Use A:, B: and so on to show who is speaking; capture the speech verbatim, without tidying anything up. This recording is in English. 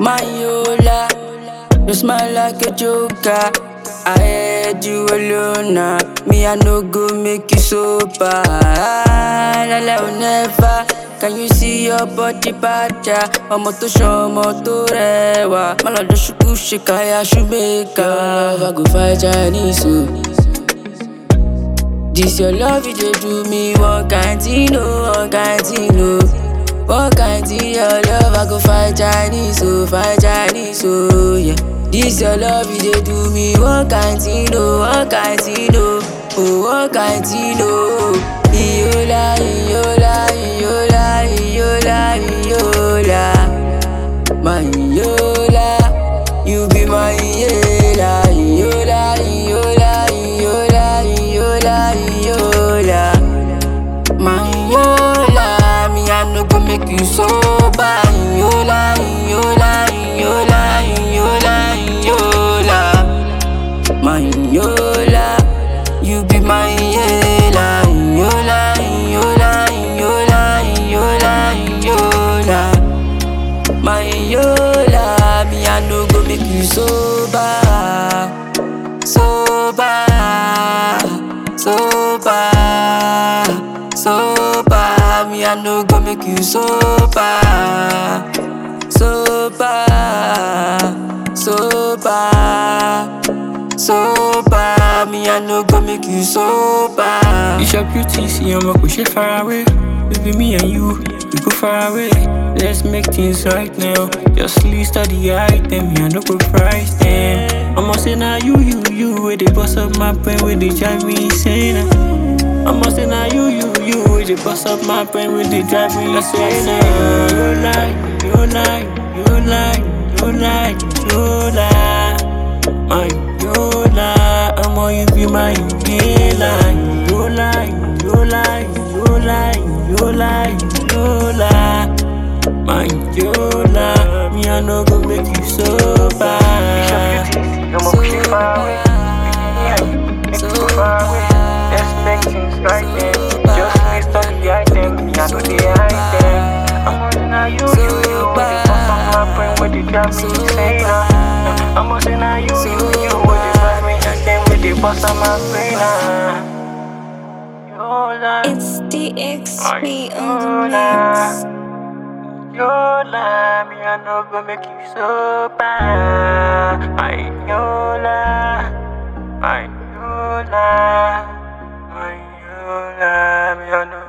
A: Yola, you smile like a joker. I heard you alone now. Me, I no go make you sober. I will never. Can you see your body pattern? Ọmọ tó ṣan, ọmọ tó rẹwà. Má lọ dán ṣùkú ṣe káyà ṣùgbẹ́ka. I go fight Chinese o. This your love, you dey do me one kind thing, oh, one kind thing, oh. One kind thing, your love, I go fight Chinese, oh, fight Chinese, oh, yeah. This your love, you dey do me one kind thing, oh, one kind thing, oh, oh, one kind thing, oh. Iola, Iola, Iola, Iola, Iola, my Iola, you be my Iola, Iola, Iola, Iola, Iola, Iola, my Iola, me I no go make you sober, Iola, Iola, Iola, Iola, Iola, my Iola, you be my Iola, Iola, Iola, Iola, Iola, Iola, my Iola, me I no go make you sober, sober, sober, sober, me I no go make you sober, sober, sober, sober, me I no go make you sober.
B: It's your beauty, see I'm a push it far away. Baby, me and you, we go far away. Let's make things right now. Just list all the items, me I no go price them. I'ma say now you, you, you, where they bust up my brain, where they drive me insane. I'ma say now you, you, you, where they bust up my brain, where they drive me insane. You lie, you lie, you lie, you lie, you lie, my Yola, I'ma you be my Yola, Yola, Yola, Yola, Yola, Yola, my Yola, me I no go make you sober.
C: You're my pussy far away. Make you go far away. Let's make things right then. Just list all the items, me I know the items. I'm on now you, you, you, with the bust on my brain, with the drive me insane. I'm on now you, you, you, with the drive me insane, with the bust on my brain. Yola,
D: It's D X P
C: my
D: on the
C: Yola.
D: mix.
C: Yola, me I no go make you sober. My Yola, my Yola, my Yola, me I no